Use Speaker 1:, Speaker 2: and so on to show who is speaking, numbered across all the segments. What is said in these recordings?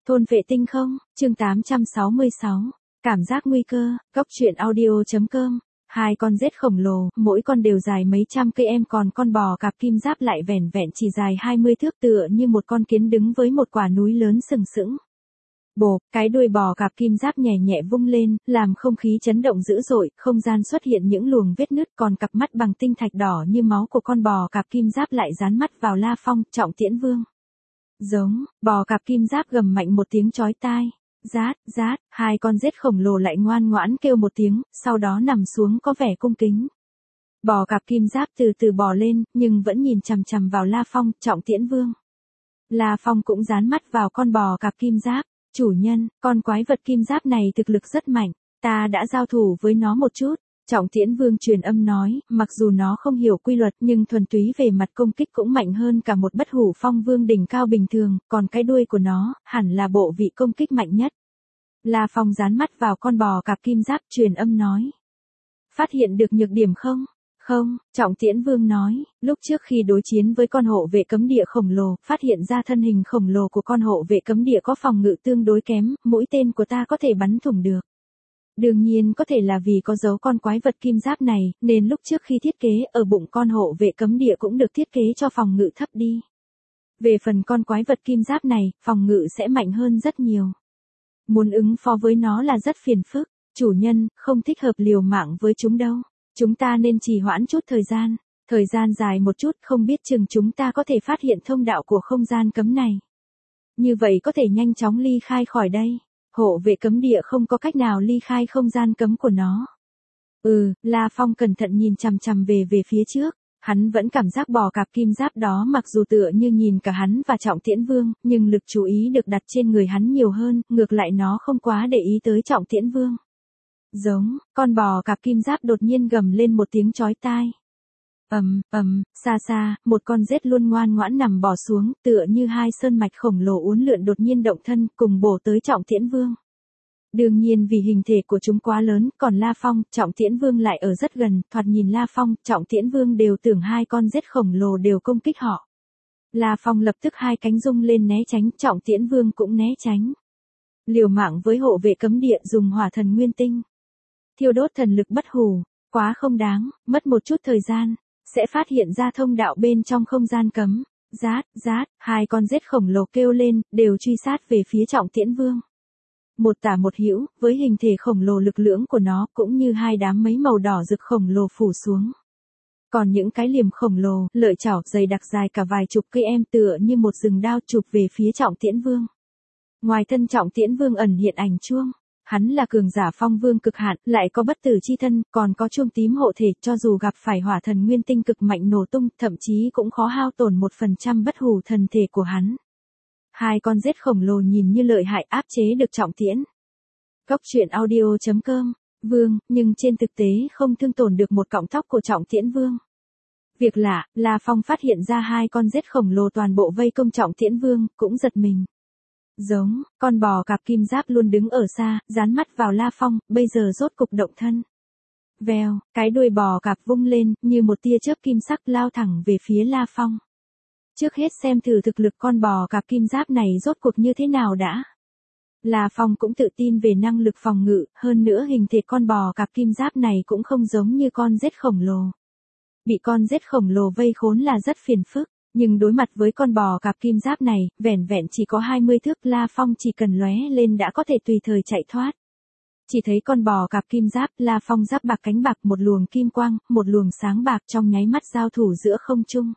Speaker 1: Thôn vệ tinh không, chương 866, cảm giác nguy cơ, góc truyện audio.com. Hai con rết khổng lồ, mỗi con đều dài mấy trăm cây em, còn con bò cạp kim giáp lại vẻn vẹn chỉ dài 20 thước, tựa như một con kiến đứng với một quả núi lớn sừng sững. Bộp, cái đuôi bò cạp kim giáp nhẹ nhẹ vung lên, làm không khí chấn động dữ dội, không gian xuất hiện những luồng vết nứt, còn cặp mắt bằng tinh thạch đỏ như máu của con bò cạp kim giáp lại dán mắt vào La Phong, Trọng Tiễn Vương. Giống, bò cạp kim giáp gầm mạnh một tiếng chói tai. Rát, rát, hai con rết khổng lồ lại ngoan ngoãn kêu một tiếng, sau đó nằm xuống có vẻ cung kính. Bò cạp kim giáp từ từ bò lên, nhưng vẫn nhìn chằm chằm vào La Phong, Trọng Tiễn Vương. La Phong cũng dán mắt vào con bò cạp kim giáp. Chủ nhân, con quái vật kim giáp này thực lực rất mạnh, ta đã giao thủ với nó một chút. Trọng Tiễn Vương truyền âm nói, mặc dù nó không hiểu quy luật nhưng thuần túy về mặt công kích cũng mạnh hơn cả một bất hủ phong vương đỉnh cao bình thường, còn cái đuôi của nó, hẳn là bộ vị công kích mạnh nhất. La Phong dán mắt vào con bò cạp kim giáp truyền âm nói. Phát hiện được nhược điểm không? Không, Trọng Tiễn Vương nói, lúc trước khi đối chiến với con hộ vệ cấm địa khổng lồ, phát hiện ra thân hình khổng lồ của con hộ vệ cấm địa có phòng ngự tương đối kém, mũi tên của ta có thể bắn thủng được. Đương nhiên có thể là vì có dấu con quái vật kim giáp này, nên lúc trước khi thiết kế ở bụng con hộ vệ cấm địa cũng được thiết kế cho phòng ngự thấp đi. Về phần con quái vật kim giáp này, phòng ngự sẽ mạnh hơn rất nhiều. Muốn ứng phó với nó là rất phiền phức, chủ nhân, không thích hợp liều mạng với chúng đâu. Chúng ta nên trì hoãn chút thời gian dài một chút, không biết chừng chúng ta có thể phát hiện thông đạo của không gian cấm này. Như vậy có thể nhanh chóng ly khai khỏi đây. Hộ vệ cấm địa không có cách nào ly khai không gian cấm của nó. La Phong cẩn thận nhìn chằm chằm về phía trước. Hắn vẫn cảm giác bò cạp kim giáp đó mặc dù tựa như nhìn cả hắn và Trọng Tiễn Vương, nhưng lực chú ý được đặt trên người hắn nhiều hơn, ngược lại nó không quá để ý tới Trọng Tiễn Vương. Giống, con bò cạp kim giáp đột nhiên gầm lên một tiếng chói tai. Xa xa, một con rết luôn ngoan ngoãn nằm bò xuống, tựa như hai sơn mạch khổng lồ uốn lượn đột nhiên động thân, cùng bổ tới Trọng Tiễn Vương. Đương nhiên vì hình thể của chúng quá lớn, còn La Phong, Trọng Tiễn Vương lại ở rất gần, thoạt nhìn La Phong, Trọng Tiễn Vương đều tưởng hai con rết khổng lồ đều công kích họ. La Phong lập tức hai cánh rung lên né tránh, Trọng Tiễn Vương cũng né tránh. Liều mạng với hộ vệ cấm địa dùng hỏa thần nguyên tinh. Thiêu đốt thần lực bất hủ, quá không đáng, mất một chút thời gian, sẽ phát hiện ra thông đạo bên trong không gian cấm. Rát, rát, hai con rết khổng lồ kêu lên, đều truy sát về phía Trọng Tiễn Vương. Một tả một hữu, với hình thể khổng lồ lực lưỡng của nó cũng như hai đám mấy màu đỏ rực khổng lồ phủ xuống. Còn những cái liềm khổng lồ, lợi chảo dày đặc dài cả vài chục cây em tựa như một rừng đao chụp về phía Trọng Tiễn Vương. Ngoài thân Trọng Tiễn Vương ẩn hiện ảnh chuông. Hắn là cường giả phong vương cực hạn, lại có bất tử chi thân, còn có chuông tím hộ thể, cho dù gặp phải hỏa thần nguyên tinh cực mạnh nổ tung, thậm chí cũng khó hao tổn 1% bất hủ thần thể của hắn. Hai con rết khổng lồ nhìn như lợi hại áp chế được Trọng Tiễn. Góc truyện audio.com, Vương, nhưng trên thực tế không thương tổn được một cọng tóc của Trọng Tiễn Vương. Việc lạ, La Phong phát hiện ra hai con rết khổng lồ toàn bộ vây công Trọng Tiễn Vương, cũng giật mình. Giống, con bò cạp kim giáp luôn đứng ở xa, dán mắt vào La Phong, bây giờ rốt cục động thân. Vèo, cái đuôi bò cạp vung lên, như một tia chớp kim sắc lao thẳng về phía La Phong. Trước hết xem thử thực lực con bò cạp kim giáp này rốt cuộc như thế nào đã. La Phong cũng tự tin về năng lực phòng ngự, hơn nữa hình thể con bò cạp kim giáp này cũng không giống như con rết khổng lồ. Bị con rết khổng lồ vây khốn là rất phiền phức. Nhưng đối mặt với con bò cạp kim giáp này, vẻn vẹn chỉ có 20 thước, La Phong chỉ cần lóe lên đã có thể tùy thời chạy thoát. Chỉ thấy con bò cạp kim giáp, La Phong giáp bạc cánh bạc, một luồng kim quang, một luồng sáng bạc trong nháy mắt giao thủ giữa không trung.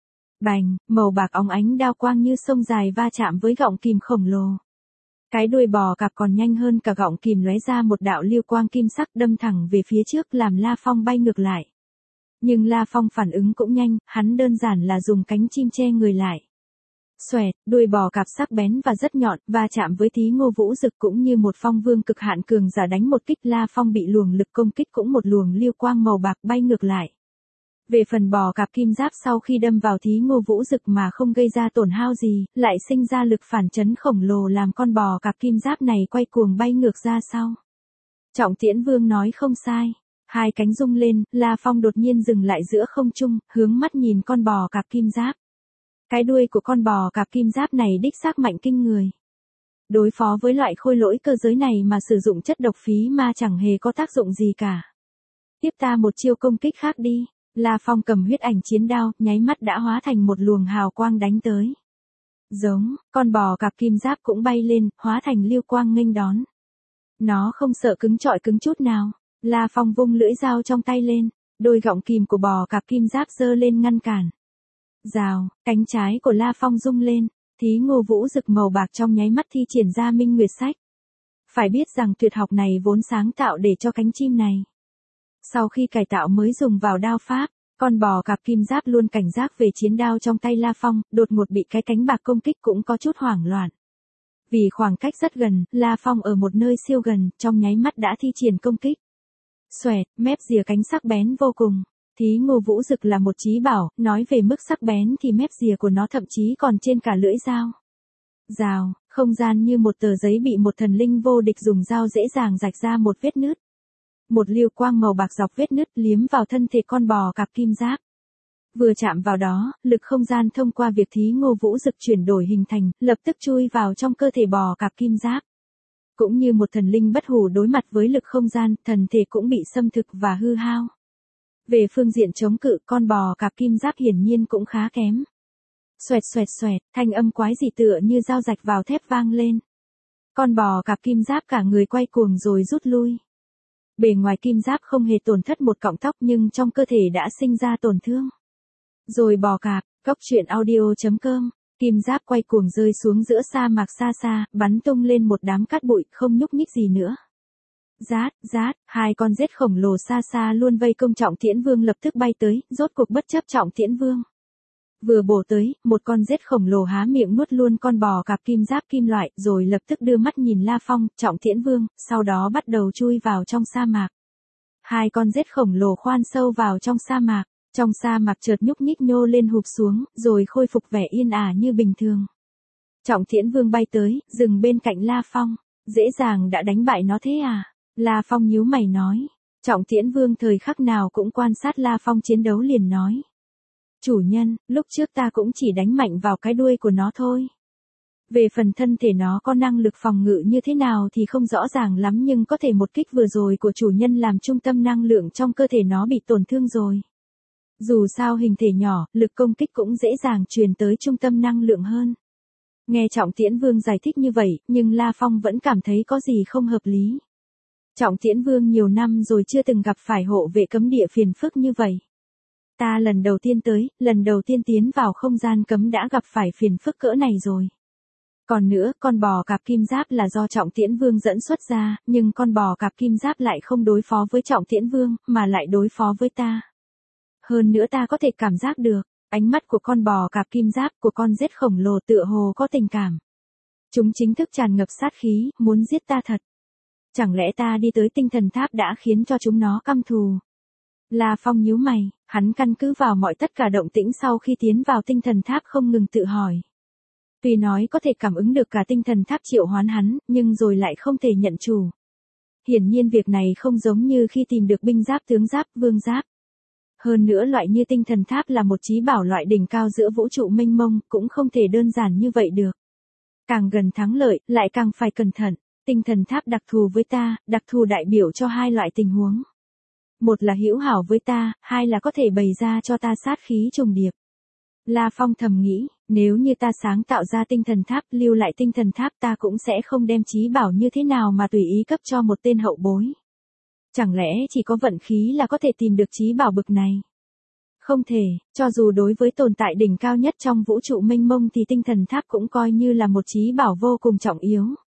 Speaker 1: Bành, màu bạc óng ánh đao quang như sông dài va chạm với gọng kìm khổng lồ. Cái đuôi bò cạp còn nhanh hơn cả gọng kìm lóe ra một đạo lưu quang kim sắc đâm thẳng về phía trước làm La Phong bay ngược lại. Nhưng La Phong phản ứng cũng nhanh, hắn đơn giản là dùng cánh chim che người lại. Xoẹt, đuôi bò cạp sắc bén và rất nhọn, va chạm với Thí Ngô Vũ Dực cũng như một phong vương cực hạn cường giả đánh một kích, La Phong bị luồng lực công kích cũng một luồng lưu quang màu bạc bay ngược lại. Về phần bò cạp kim giáp sau khi đâm vào Thí Ngô Vũ Dực mà không gây ra tổn hao gì, lại sinh ra lực phản chấn khổng lồ làm con bò cạp kim giáp này quay cuồng bay ngược ra sau. Trọng Tiễn Vương nói không sai. Hai cánh rung lên, La Phong đột nhiên dừng lại giữa không trung, hướng mắt nhìn con bò cạp kim giáp. Cái đuôi của con bò cạp kim giáp này đích xác mạnh kinh người. Đối phó với loại khôi lỗi cơ giới này mà sử dụng chất độc phí ma chẳng hề có tác dụng gì cả. Tiếp ta một chiêu công kích khác đi. La Phong cầm huyết ảnh chiến đao, nháy mắt đã hóa thành một luồng hào quang đánh tới. Giống, con bò cạp kim giáp cũng bay lên, hóa thành lưu quang nghênh đón. Nó không sợ cứng trọi cứng chút nào. La Phong vung lưỡi dao trong tay lên, đôi gọng kìm của bò cạp kim giáp giơ lên ngăn cản. Rào, cánh trái của La Phong rung lên, Thí Ngô Vũ Dực màu bạc trong nháy mắt thi triển ra Minh Nguyệt Sách. Phải biết rằng tuyệt học này vốn sáng tạo để cho cánh chim này. Sau khi cải tạo mới dùng vào đao pháp, con bò cạp kim giáp luôn cảnh giác về chiến đao trong tay La Phong, đột ngột bị cái cánh bạc công kích cũng có chút hoảng loạn. Vì khoảng cách rất gần, La Phong ở một nơi siêu gần, trong nháy mắt đã thi triển công kích. Xoẹt, mép rìa cánh sắc bén vô cùng. Thí Ngô Vũ Dực là một chí bảo, nói về mức sắc bén thì mép rìa của nó thậm chí còn trên cả lưỡi dao. Rào, không gian như một tờ giấy bị một thần linh vô địch dùng dao dễ dàng rạch ra một vết nứt. Một lưu quang màu bạc dọc vết nứt liếm vào thân thể con bò cạp kim giáp. Vừa chạm vào đó, lực không gian thông qua việc Thí Ngô Vũ Dực chuyển đổi hình thành, lập tức chui vào trong cơ thể bò cạp kim giáp. Cũng như một thần linh bất hủ đối mặt với lực không gian, thần thể cũng bị xâm thực và hư hao. Về phương diện chống cự, con bò cạp kim giáp hiển nhiên cũng khá kém. Xoẹt xoẹt xoẹt, thanh âm quái dị tựa như dao rạch vào thép vang lên. Con bò cạp kim giáp cả người quay cuồng rồi rút lui. Bề ngoài kim giáp không hề tổn thất một cọng tóc nhưng trong cơ thể đã sinh ra tổn thương. Rồi bò cạp, góc truyện audio.com, kim giáp quay cuồng rơi xuống giữa sa mạc xa xa, bắn tung lên một đám cát bụi, không nhúc nhích gì nữa. Rát, rát, hai con rết khổng lồ xa xa luôn vây công Trọng Tiễn Vương lập tức bay tới, rốt cuộc bất chấp Trọng Tiễn Vương. Vừa bổ tới, một con rết khổng lồ há miệng nuốt luôn con bò cạp kim giáp kim loại, rồi lập tức đưa mắt nhìn La Phong, Trọng Tiễn Vương, sau đó bắt đầu chui vào trong sa mạc. Hai con rết khổng lồ khoan sâu vào trong sa mạc, trong sa mạc chợt nhúc nhích nhô lên hụp xuống, rồi khôi phục vẻ yên ả như bình thường. Trọng Tiễn Vương bay tới, dừng bên cạnh La Phong, dễ dàng đã đánh bại nó thế à? La Phong nhíu mày nói. Trọng Tiễn Vương thời khắc nào cũng quan sát La Phong chiến đấu liền nói. Chủ nhân, lúc trước ta cũng chỉ đánh mạnh vào cái đuôi của nó thôi. Về phần thân thể nó có năng lực phòng ngự như thế nào thì không rõ ràng lắm nhưng có thể một kích vừa rồi của chủ nhân làm trung tâm năng lượng trong cơ thể nó bị tổn thương rồi. Dù sao hình thể nhỏ, lực công kích cũng dễ dàng truyền tới trung tâm năng lượng hơn. Nghe Trọng Tiễn Vương giải thích như vậy, nhưng La Phong vẫn cảm thấy có gì không hợp lý. Trọng Tiễn Vương nhiều năm rồi chưa từng gặp phải hộ vệ cấm địa phiền phức như vậy. Ta lần đầu tiên tới, lần đầu tiên tiến vào không gian cấm đã gặp phải phiền phức cỡ này rồi. Còn nữa, con bò cạp kim giáp là do Trọng Tiễn Vương dẫn xuất ra, nhưng con bò cạp kim giáp lại không đối phó với Trọng Tiễn Vương, mà lại đối phó với ta. Hơn nữa ta có thể cảm giác được, ánh mắt của con bò cạp kim giáp của con rết khổng lồ tựa hồ có tình cảm. Chúng chính thức tràn ngập sát khí, muốn giết ta thật. Chẳng lẽ ta đi tới tinh thần tháp đã khiến cho chúng nó căm thù? La Phong nhíu mày, hắn căn cứ vào mọi tất cả động tĩnh sau khi tiến vào tinh thần tháp không ngừng tự hỏi. Tuy nói có thể cảm ứng được cả tinh thần tháp triệu hoán hắn, nhưng rồi lại không thể nhận chủ. Hiển nhiên việc này không giống như khi tìm được binh giáp tướng giáp, vương giáp. Hơn nữa loại như tinh thần tháp là một chí bảo loại đỉnh cao giữa vũ trụ mênh mông, cũng không thể đơn giản như vậy được. Càng gần thắng lợi, lại càng phải cẩn thận. Tinh thần tháp đặc thù với ta, đặc thù đại biểu cho hai loại tình huống. Một là hữu hảo với ta, hai là có thể bày ra cho ta sát khí trùng điệp. La Phong thầm nghĩ, nếu như ta sáng tạo ra tinh thần tháp, lưu lại tinh thần tháp ta cũng sẽ không đem chí bảo như thế nào mà tùy ý cấp cho một tên hậu bối. Chẳng lẽ chỉ có vận khí là có thể tìm được chí bảo bực này? Không thể, cho dù đối với tồn tại đỉnh cao nhất trong vũ trụ mênh mông thì tinh thần tháp cũng coi như là một chí bảo vô cùng trọng yếu.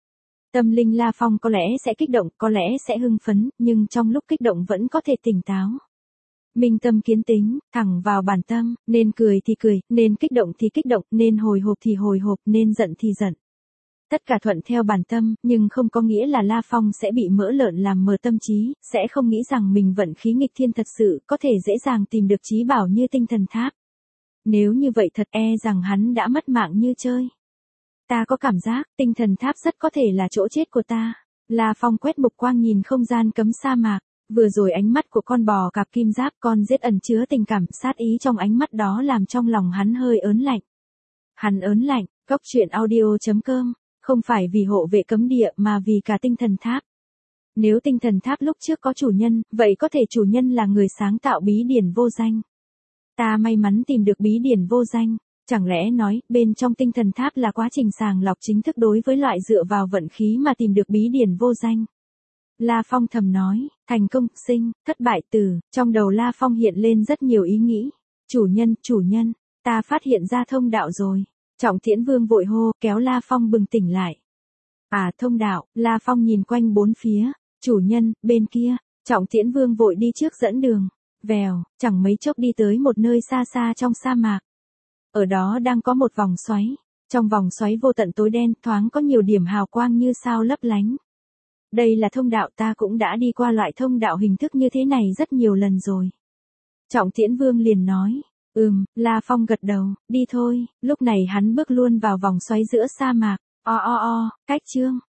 Speaker 1: Tâm linh La Phong có lẽ sẽ kích động, có lẽ sẽ hưng phấn, nhưng trong lúc kích động vẫn có thể tỉnh táo. Minh tâm kiến tính, thẳng vào bản tâm, nên cười thì cười, nên kích động thì kích động, nên hồi hộp thì hồi hộp, nên giận thì giận. Tất cả thuận theo bản tâm, nhưng không có nghĩa là La Phong sẽ bị mỡ lợn làm mờ tâm trí, sẽ không nghĩ rằng mình vận khí nghịch thiên thật sự có thể dễ dàng tìm được chí bảo như tinh thần tháp. Nếu như vậy thật rằng hắn đã mất mạng như chơi. Ta có cảm giác, tinh thần tháp rất có thể là chỗ chết của ta. La Phong quét mục quang nhìn không gian cấm sa mạc, vừa rồi ánh mắt của con bò cạp kim giáp con rết ẩn chứa tình cảm, sát ý trong ánh mắt đó làm trong lòng hắn hơi ớn lạnh. Hắn ớn lạnh, góc truyện audio.com Không phải vì hộ vệ cấm địa mà vì cả tinh thần tháp. Nếu tinh thần tháp lúc trước có chủ nhân, vậy có thể chủ nhân là người sáng tạo bí điển vô danh. Ta may mắn tìm được bí điển vô danh. Chẳng lẽ nói, bên trong tinh thần tháp là quá trình sàng lọc chính thức đối với loại dựa vào vận khí mà tìm được bí điển vô danh. La Phong thầm nói, thành công, sinh, thất bại từ, trong đầu La Phong hiện lên rất nhiều ý nghĩ. Chủ nhân, ta phát hiện ra thông đạo rồi. Trọng Tiễn Vương vội hô, kéo La Phong bừng tỉnh lại. À, thông đạo. La Phong nhìn quanh bốn phía. Chủ nhân, bên kia. Trọng Tiễn Vương vội đi trước dẫn đường. Vèo, chẳng mấy chốc đi tới một nơi xa xa trong sa mạc. Ở đó đang có một vòng xoáy. Trong vòng xoáy vô tận tối đen, thoáng có nhiều điểm hào quang như sao lấp lánh. Đây là thông đạo, ta cũng đã đi qua loại thông đạo hình thức như thế này rất nhiều lần rồi. Trọng Tiễn Vương liền nói. La Phong gật đầu, đi thôi. Lúc này hắn bước luôn vào vòng xoáy giữa sa mạc. Cách chương.